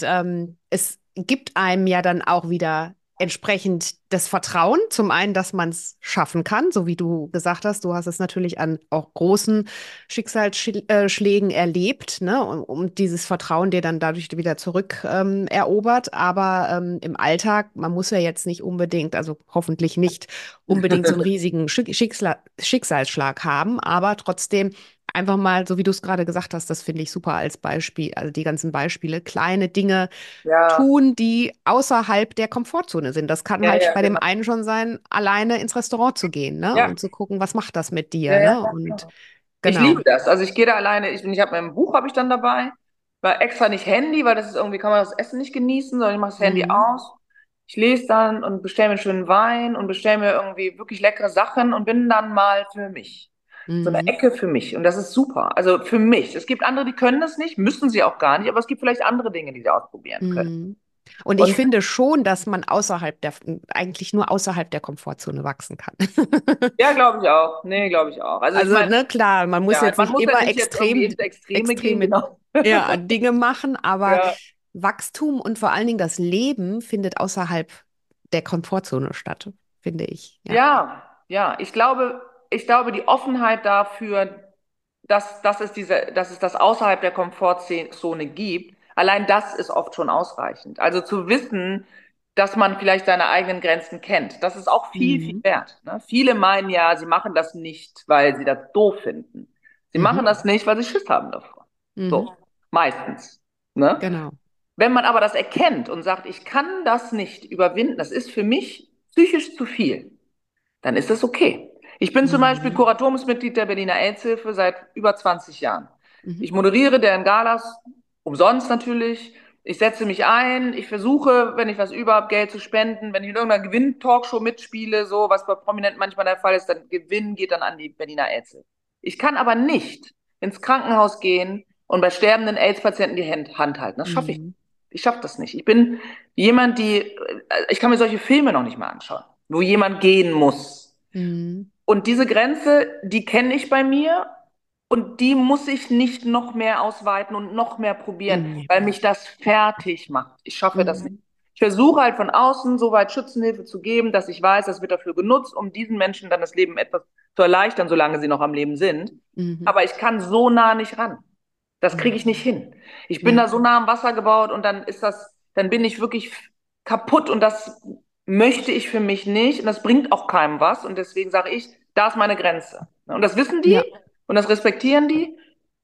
es gibt einem ja dann auch wieder entsprechend das Vertrauen, zum einen, dass man es schaffen kann, so wie du gesagt hast, du hast es natürlich an auch großen Schicksalsschlägen erlebt, ne? Und dieses Vertrauen dir dann dadurch wieder zurück erobert. Aber im Alltag, man muss ja jetzt nicht unbedingt, also hoffentlich nicht unbedingt so einen riesigen Schicksalsschlag haben, aber trotzdem einfach mal, so wie du es gerade gesagt hast, das finde ich super als Beispiel, also die ganzen Beispiele, kleine Dinge Ja, tun, die außerhalb der Komfortzone sind. Das kann ja, halt ja, bei dem genau. einen schon sein, alleine ins Restaurant zu gehen, ne? Ja, Und zu gucken, was macht das mit ja, dir, ja. ne? Und Ich genau. liebe das. Also ich gehe da alleine, ich habe mein Buch habe ich dann dabei, war extra nicht Handy, weil das ist irgendwie, kann man das Essen nicht genießen, sondern ich mache das Handy Mhm. aus. Ich lese dann und bestelle mir einen schönen Wein und bestelle mir irgendwie wirklich leckere Sachen und bin dann mal für mich. So eine Mhm. Ecke für mich. Und das ist super. Also für mich. Es gibt andere, die können das nicht, müssen sie auch gar nicht, aber es gibt vielleicht andere Dinge, die sie ausprobieren können. Mhm. Und ich Und finde schon, dass man eigentlich nur außerhalb der Komfortzone wachsen kann. ja, glaube ich auch. Nee, glaube ich auch. Also ich Also, meine, ne, klar, man muss ja, jetzt man nicht muss ja immer nicht jetzt irgendwie ins Extreme gehen, extreme, genau. ja, Dinge machen, aber Ja. Wachstum und vor allen Dingen das Leben findet außerhalb der Komfortzone statt, finde ich. Ja. Ja, ja, ich glaube, die Offenheit dafür, dass es das außerhalb der Komfortzone gibt, allein das ist oft schon ausreichend. Also zu wissen, dass man vielleicht seine eigenen Grenzen kennt, das ist auch viel, viel Mhm. wert. Ne? Viele meinen ja, sie machen das nicht, weil sie das doof finden. Sie machen Mhm. das nicht, weil sie Schiss haben davor. Mhm. So, meistens. Ne? Genau. Wenn man aber das erkennt und sagt, ich kann das nicht überwinden, das ist für mich psychisch zu viel, dann ist das okay. Ich bin zum Beispiel Mhm. Kuratoriumsmitglied der Berliner AIDS-Hilfe seit über 20 Jahren. Mhm. Ich moderiere deren Galas, umsonst natürlich. Ich setze mich ein, ich versuche, wenn ich was über habe, Geld zu spenden. Wenn ich in irgendeiner Gewinn-Talkshow mitspiele, so was bei Prominenten manchmal der Fall ist, dann Gewinn geht dann an die Berliner AIDS-Hilfe. Ich kann aber nicht ins Krankenhaus gehen und bei sterbenden AIDS-Patienten die Hand halten. Das schaffe ich nicht. Mhm. Ich schaffe das nicht. Ich bin jemand, ich kann mir solche Filme noch nicht mal anschauen, wo jemand gehen muss. Mhm. Und diese Grenze, die kenne ich bei mir und die muss ich nicht noch mehr ausweiten und noch mehr probieren, Mhm. weil mich das fertig macht. Ich schaffe das nicht. Mhm. Ich versuche halt von außen so weit Schützenhilfe zu geben, dass ich weiß, das wird dafür genutzt, um diesen Menschen dann das Leben etwas zu erleichtern, solange sie noch am Leben sind. Mhm. Aber ich kann so nah nicht ran. Das kriege Mhm. ich nicht hin. Ich bin Ja. da so nah am Wasser gebaut und dann bin ich wirklich kaputt und das möchte ich für mich nicht und das bringt auch keinem was und deswegen sage ich, da ist meine Grenze. Und das wissen die Ja. und das respektieren die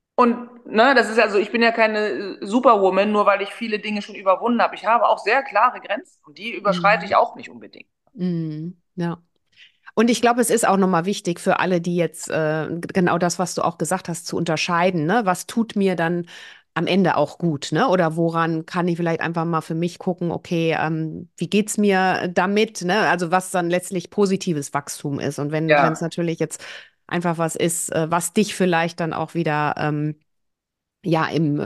und ne, das ist also, ich bin ja keine Superwoman, nur weil ich viele Dinge schon überwunden habe. Ich habe auch sehr klare Grenzen und die überschreite ich Mhm. auch nicht unbedingt. Mhm. Ja. Und ich glaube, es ist auch nochmal wichtig für alle, die jetzt genau das, was du auch gesagt hast, zu unterscheiden, ne? Was tut mir dann am Ende auch gut, ne? Oder woran kann ich vielleicht einfach mal für mich gucken, okay, wie geht's mir damit, ne? Also was dann letztlich positives Wachstum ist. Und wenn es Ja, natürlich jetzt einfach was ist, was dich vielleicht dann auch wieder ja,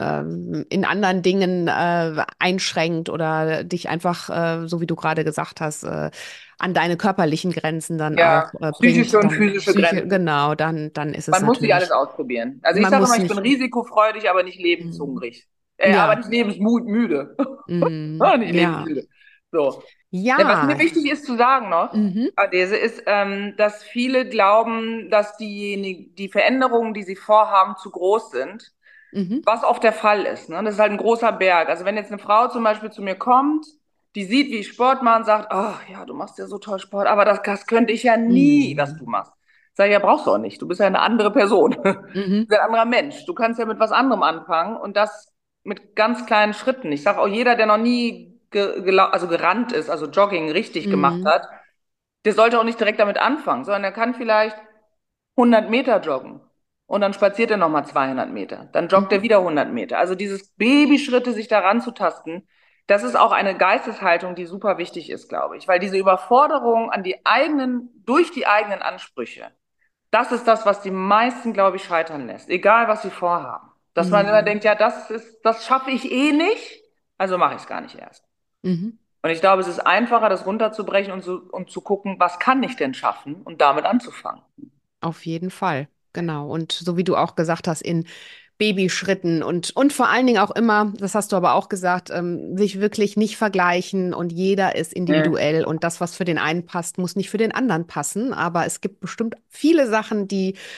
in anderen Dingen einschränkt oder dich einfach, so wie du gerade gesagt hast, an deine körperlichen Grenzen dann auch Ja, psychische bringt, und dann physische Psyche, Grenzen. genau, dann ist es Man muss nicht alles natürlich, ausprobieren. Also ich man sage immer, muss ich bin nicht. risikofreudig, aber nicht Mm, lebenshungrig. Aber ja, nicht lebensmüde. Nicht ja, lebensmüde. So. Ja, was mir ja, wichtig ist zu sagen noch, mhm, Adese, ist, dass viele glauben, dass die Veränderungen, die sie vorhaben, zu groß sind. mhm, Was oft der Fall ist. Ne? Das ist halt ein großer Berg. Also wenn jetzt eine Frau zum Beispiel zu mir kommt, die sieht, wie ich Sport mache und sagt, ach ja, du machst ja so toll Sport, aber das könnte ich ja nie, was du mhm, machst. Sag ich, ja, brauchst du auch nicht. Du bist ja eine andere Person. Du mhm, bist ein anderer Mensch. Du kannst ja mit was anderem anfangen und das mit ganz kleinen Schritten. Ich sage auch, jeder, der noch nie also gerannt ist, also Jogging richtig gemacht mhm, hat, der sollte auch nicht direkt damit anfangen, sondern er kann vielleicht 100 Meter joggen. Und dann spaziert er nochmal 200 Meter. Dann joggt mhm, er wieder 100 Meter. Also dieses Babyschritte, sich daran zu tasten, das ist auch eine Geisteshaltung, die super wichtig ist, glaube ich. Weil diese Überforderung an die eigenen, durch die eigenen Ansprüche, das ist das, was die meisten, glaube ich, scheitern lässt. Egal, was sie vorhaben. Dass man immer mhm, denkt, ja, das schaffe ich eh nicht, also mache ich es gar nicht erst. mhm. Und ich glaube, es ist einfacher, das runterzubrechen und zu gucken, was kann ich denn schaffen und damit anzufangen. Auf jeden Fall, genau. Und so wie du auch gesagt hast, in Babyschritten und vor allen Dingen auch immer, das hast du aber auch gesagt, sich wirklich nicht vergleichen und jeder ist Nee. individuell und das, was für den einen passt, muss nicht für den anderen passen. Aber es gibt bestimmt viele Sachen,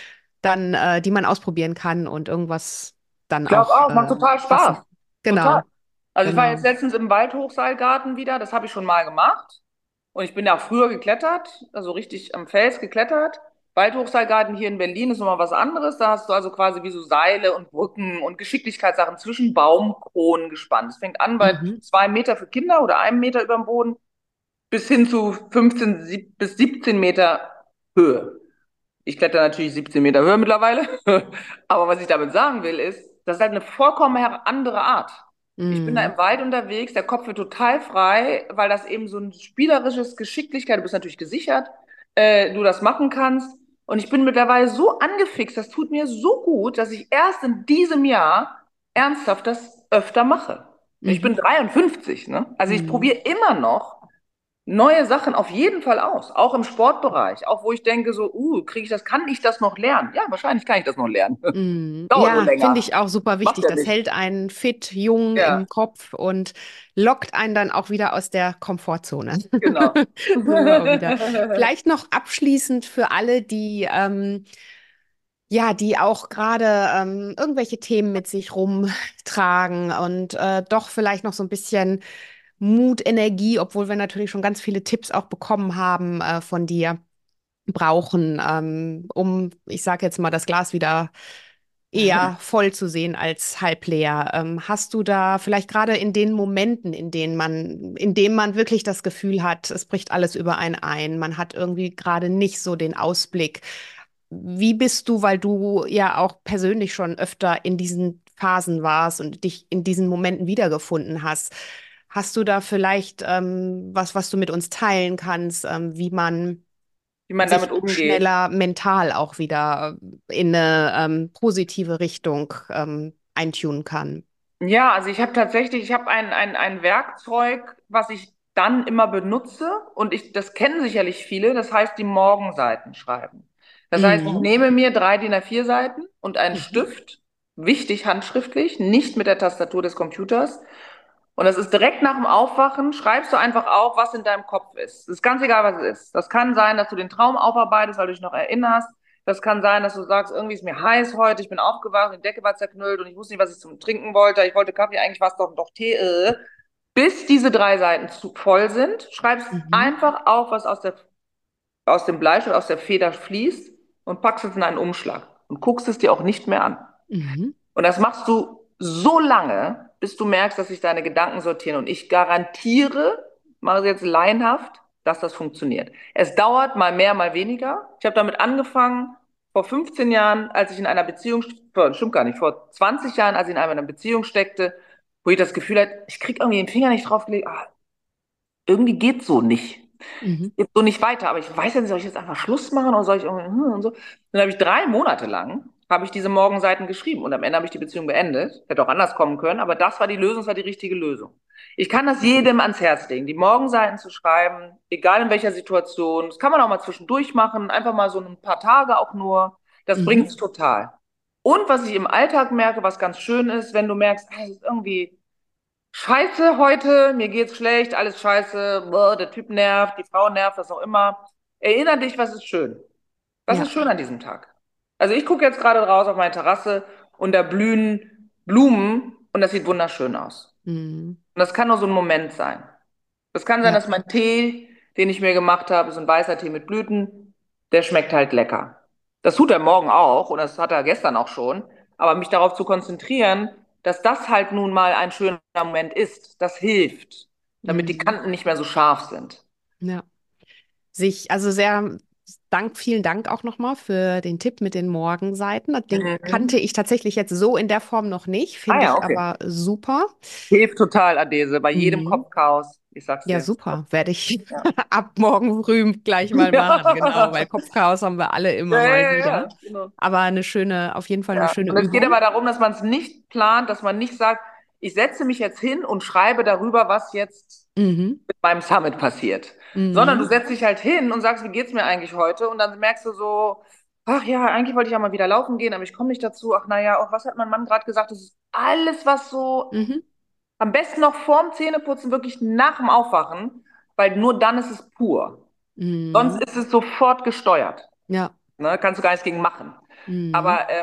die man ausprobieren kann und irgendwas dann Ich glaube auch auch, macht total passen. Spaß. Total. Genau, Also ich war jetzt genau. letztens im Waldhochseilgarten wieder, das habe ich schon mal gemacht. Und ich bin ja auch früher geklettert, also richtig am Fels geklettert. Waldhochseilgarten hier in Berlin ist nochmal was anderes. Da hast du also quasi wie so Seile und Brücken und Geschicklichkeitssachen zwischen Baumkronen gespannt. Es fängt an bei Mhm. 2 Meter für Kinder oder 1 Meter über dem Boden bis hin zu 15 bis 17 Meter Höhe. Ich kletter natürlich 17 Meter Höhe mittlerweile. Aber was ich damit sagen will, ist, das ist halt eine vollkommen andere Art. Ich bin da Mhm. im Wald unterwegs, der Kopf wird total frei, weil das eben so ein spielerisches Geschicklichkeit, du bist natürlich gesichert, du das machen kannst. Und ich bin mittlerweile so angefixt, das tut mir so gut, dass ich erst in diesem Jahr ernsthaft das öfter mache. Und ich bin Mhm. 53, ne? Also ich Mhm. probiere immer noch neue Sachen auf jeden Fall aus, auch im Sportbereich, auch wo ich denke so, kriege ich das, kann ich das noch lernen? Ja, wahrscheinlich kann ich das noch lernen. Dauert nur Ja, finde länger. ich auch super Macht wichtig. ja Das nichts. hält einen fit, jung Ja, im Kopf und lockt einen dann auch wieder aus der Komfortzone. genau. Sind wir auch wieder. Vielleicht noch abschließend für alle, ja, die auch gerade irgendwelche Themen mit sich rumtragen und doch vielleicht noch so ein bisschen Mut, Energie, obwohl wir natürlich schon ganz viele Tipps auch bekommen haben von dir, brauchen, ich sage jetzt mal, das Glas wieder eher voll zu sehen als halb leer. Hast du da vielleicht gerade in den Momenten, in denen man wirklich das Gefühl hat, es bricht alles über einen ein, man hat irgendwie gerade nicht so den Ausblick. Wie bist du, weil du ja auch persönlich schon öfter in diesen Phasen warst und dich in diesen Momenten wiedergefunden hast? Hast du da vielleicht was du mit uns teilen kannst, wie man Wie man damit sich umgeht. schneller mental auch wieder in eine positive Richtung eintunen kann. Ja, also ich habe ein Werkzeug, was ich dann immer benutze und das kennen sicherlich viele, das heißt die Morgenseiten schreiben. Das heißt, ich Mhm. nehme mir 3 DIN A4 Seiten und einen Mhm. Stift, wichtig handschriftlich, nicht mit der Tastatur des Computers. Und das ist direkt nach dem Aufwachen, schreibst du einfach auf, was in deinem Kopf ist. Es ist ganz egal, was es ist. Das kann sein, dass du den Traum aufarbeitest, weil du dich noch erinnerst. Das kann sein, dass du sagst, irgendwie ist mir heiß heute, ich bin aufgewacht, die Decke war zerknüllt und ich wusste nicht, was ich zum Trinken wollte. Ich wollte Kaffee, eigentlich war es doch Tee. Bis diese 3 Seiten voll sind, schreibst Mhm. einfach auf, was aus dem Bleistift, aus der Feder fließt und packst es in einen Umschlag und guckst es dir auch nicht mehr an. Mhm. Und das machst du so lange, bis du merkst, dass sich deine Gedanken sortieren. Und ich garantiere, mache es jetzt laienhaft, dass das funktioniert. Es dauert mal mehr, mal weniger. Ich habe damit angefangen vor 15 Jahren, als ich in einer Beziehung, stimmt gar nicht, vor 20 Jahren, als ich in einer Beziehung steckte, wo ich das Gefühl hatte, ich kriege irgendwie den Finger nicht draufgelegt, irgendwie geht so nicht. Mhm. Geht so nicht weiter, aber ich weiß ja nicht, soll ich jetzt einfach Schluss machen oder soll ich irgendwie und so. Dann habe ich 3 Monate lang habe ich diese Morgenseiten geschrieben und am Ende habe ich die Beziehung beendet. Hätte auch anders kommen können, aber das war die Lösung, das war die richtige Lösung. Ich kann das jedem ans Herz legen, die Morgenseiten zu schreiben, egal in welcher Situation. Das kann man auch mal zwischendurch machen, einfach mal so ein paar Tage auch nur. Das bringt Mhm. es total. Und was ich im Alltag merke, was ganz schön ist, wenn du merkst, es ist irgendwie scheiße heute, mir geht's schlecht, alles scheiße, boah, der Typ nervt, die Frau nervt, was auch immer. Erinner dich, was ist schön. Was Ja. ist schön an diesem Tag? Also ich gucke jetzt gerade raus auf meine Terrasse und da blühen Blumen und das sieht wunderschön aus. Mhm. Und das kann nur so ein Moment sein. Das kann sein, Ja. dass mein Tee, den ich mir gemacht habe, so ein weißer Tee mit Blüten, der schmeckt halt lecker. Das tut er morgen auch und das hat er gestern auch schon. Aber mich darauf zu konzentrieren, dass das halt nun mal ein schöner Moment ist, das hilft, damit die Mhm. Kanten nicht mehr so scharf sind. Ja. Also vielen Dank auch nochmal für den Tipp mit den Morgenseiten. Den kannte Mhm. ich tatsächlich jetzt so in der Form noch nicht, Ah finde ja, ich okay. aber super. Hilft total, Adese, bei jedem Mhm. Kopfchaos. Ich sag's Ja, dir. super. Werde ich Ja. ab morgen früh gleich mal machen. Genau, weil Ja. Kopfchaos haben wir alle Ja, immer mal ja, wieder. ja, genau. Aber auf jeden Fall eine Ja. schöne Und es geht Übung. aber darum, dass man es nicht plant, dass man nicht sagt, ich setze mich jetzt hin und schreibe darüber, was jetzt Mhm. mit meinem Summit passiert. Sondern du Mhm. setzt dich halt hin und sagst, wie geht's mir eigentlich heute? Und dann merkst du so, ach ja, eigentlich wollte ich ja mal wieder laufen gehen, aber ich komme nicht dazu. Ach naja, auch was hat mein Mann gerade gesagt? Das ist alles, was so Mhm. am besten noch vorm Zähneputzen, wirklich nach dem Aufwachen, weil nur dann ist es pur. Sonst Mhm. ist es sofort gesteuert. Ja. Ne? Kannst du gar nichts gegen machen. Mhm. Aber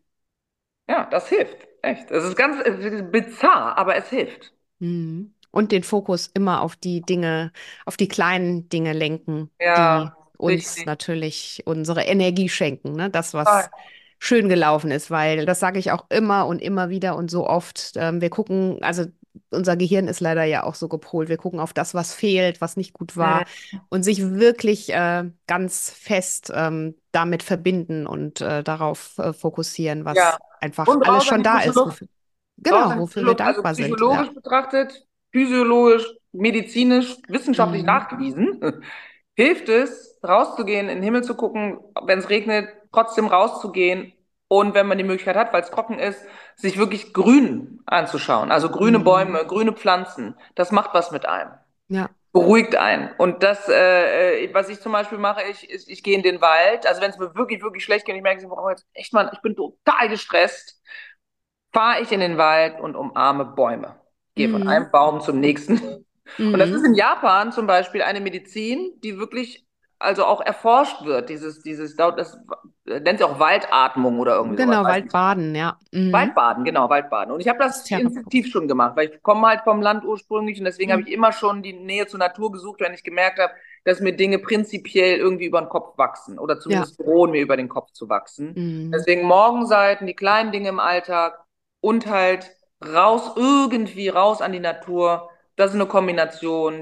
ja, das hilft. Echt. Es ist ganz bizarr, aber es hilft. Mhm. Und den Fokus immer auf die Dinge, auf die kleinen Dinge lenken, die Ja, uns richtig. natürlich unsere Energie schenken, ne? Das, Total. was schön gelaufen ist, weil das sage ich auch immer und immer wieder und so oft. Wir gucken, also unser Gehirn ist leider ja auch so gepolt. Wir gucken auf das, was fehlt, was nicht gut war Mhm. und sich wirklich ganz fest damit verbinden und darauf fokussieren, Ja. was einfach Und alles raus an schon die da frische ist, Luft. wofür, Raus genau, an die frische wofür wir Luft. Also dankbar sind. Ja. psychologisch betrachtet, physiologisch, medizinisch, wissenschaftlich Mhm. nachgewiesen, hilft es, rauszugehen, in den Himmel zu gucken, wenn es regnet, trotzdem rauszugehen und wenn man die Möglichkeit hat, weil es trocken ist, sich wirklich grün anzuschauen. Also grüne Mhm. Bäume, grüne Pflanzen. Das macht was mit einem. Ja. Beruhigt einen. Und das, was ich zum Beispiel mache, ich gehe in den Wald. Also wenn es mir wirklich, wirklich schlecht geht, und ich merke, boah, jetzt echt mal, ich bin total gestresst, fahre ich in den Wald und umarme Bäume. Gehe von Mhm. einem Baum zum nächsten. Und das ist Mhm. in Japan zum Beispiel eine Medizin, die wirklich also auch erforscht wird. Das nennt sich auch Waldatmung oder irgendwie sowas. Genau, Weiß nicht. Waldbaden, ja. Mhm. Waldbaden, genau, Waldbaden. Und ich habe Das ist das Therapeut. instinktiv schon gemacht, weil ich komme halt vom Land ursprünglich und deswegen habe Mhm. ich immer schon die Nähe zur Natur gesucht, wenn ich gemerkt habe, dass mir Dinge prinzipiell irgendwie über den Kopf wachsen oder Ja. zumindest drohen, mir über den Kopf zu wachsen. Mhm. Deswegen Morgenseiten, die kleinen Dinge im Alltag und halt raus, irgendwie raus an die Natur. Das ist eine Kombination,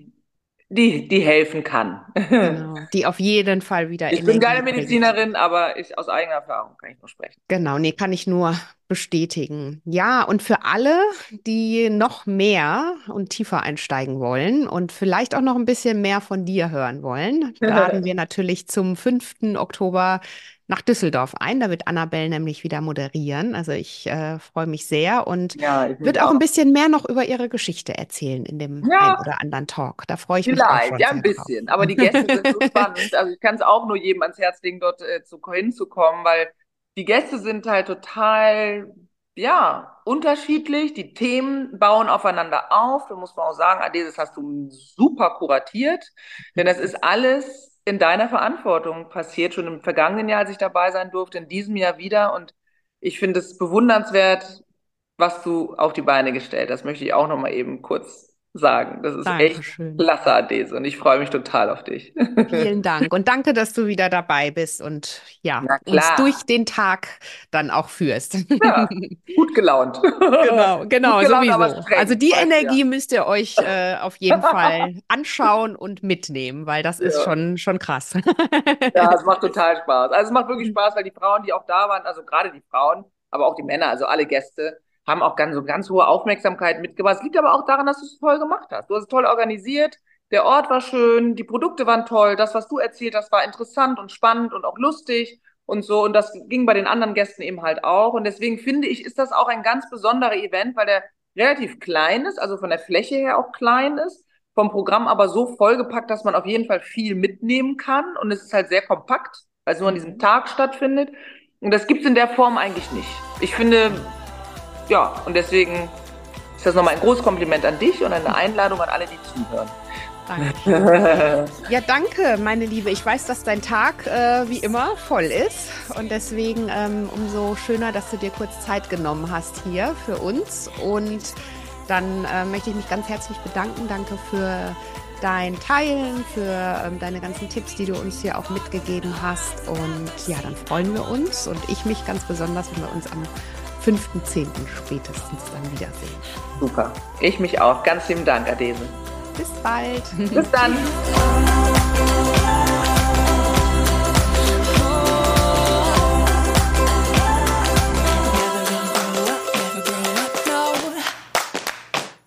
die helfen kann. Genau. Die auf jeden Fall wieder Ich bin Energie keine bringt. Medizinerin, aber ich aus eigener Erfahrung kann ich nur sprechen. Genau, nee, kann ich nur bestätigen. Ja, und für alle, die noch mehr und tiefer einsteigen wollen und vielleicht auch noch ein bisschen mehr von dir hören wollen, laden wir natürlich zum 5. Oktober nach Düsseldorf ein. Da wird Annabelle nämlich wieder moderieren. Also ich freue mich sehr und Ja, ich wird mich auch ein auch. bisschen mehr noch über ihre Geschichte erzählen in dem ein Ja, oder anderen Talk. Da freue ich mich auch vielleicht, schon ja, ein sehr drauf. bisschen. Aber die Gäste sind so spannend. Also ich kann es auch nur jedem ans Herz legen, dort hinzukommen, weil die Gäste sind halt total, ja, unterschiedlich. Die Themen bauen aufeinander auf. Da muss man auch sagen, Ade, das hast du super kuratiert. Denn das ist alles in deiner Verantwortung passiert, schon im vergangenen Jahr, als ich dabei sein durfte, in diesem Jahr wieder. Und ich finde es bewundernswert, was du auf die Beine gestellt hast. Möchte ich auch noch mal eben kurz sagen. Das ist echt Dankeschön. klasse, Adese. Und ich freue mich total auf dich. Vielen Dank und danke, dass du wieder dabei bist und ja, Na uns klar. durch den Tag dann auch führst. Ja, gut gelaunt. Genau, Gut genau, gelaunt, aber sowieso. Also streng, die weißt du ja. Energie müsst ihr euch auf jeden Fall anschauen und mitnehmen, weil das ist Ja. schon krass. Ja, es macht total Spaß. Also es macht wirklich Spaß, weil die Frauen, die auch da waren, also gerade die Frauen, aber auch die Männer, also alle Gäste, haben auch ganz hohe Aufmerksamkeit mitgebracht. Es liegt aber auch daran, dass du es toll gemacht hast. Du hast es toll organisiert, der Ort war schön, die Produkte waren toll, das, was du erzählt hast, war interessant und spannend und auch lustig. und so. Und das ging bei den anderen Gästen eben halt auch. Und deswegen finde ich, ist das auch ein ganz besonderer Event, weil der relativ klein ist, also von der Fläche her auch klein ist, vom Programm aber so vollgepackt, dass man auf jeden Fall viel mitnehmen kann. Und es ist halt sehr kompakt, weil es nur an diesem Tag stattfindet. Und das gibt es in der Form eigentlich nicht. Ich finde, ja, und deswegen ist das nochmal ein großes Kompliment an dich und eine Einladung an alle, die zuhören. Danke. Ja, danke, meine Liebe. Ich weiß, dass dein Tag wie immer voll ist und deswegen umso schöner, dass du dir kurz Zeit genommen hast hier für uns. Und dann möchte ich mich ganz herzlich bedanken. Danke für dein Teilen, für deine ganzen Tipps, die du uns hier auch mitgegeben hast. Und ja, dann freuen wir uns und ich mich ganz besonders, wenn wir uns am 5.10. spätestens dann wiedersehen. Super. Ich mich auch. Ganz lieben Dank, Adese. Bis bald. Bis dann.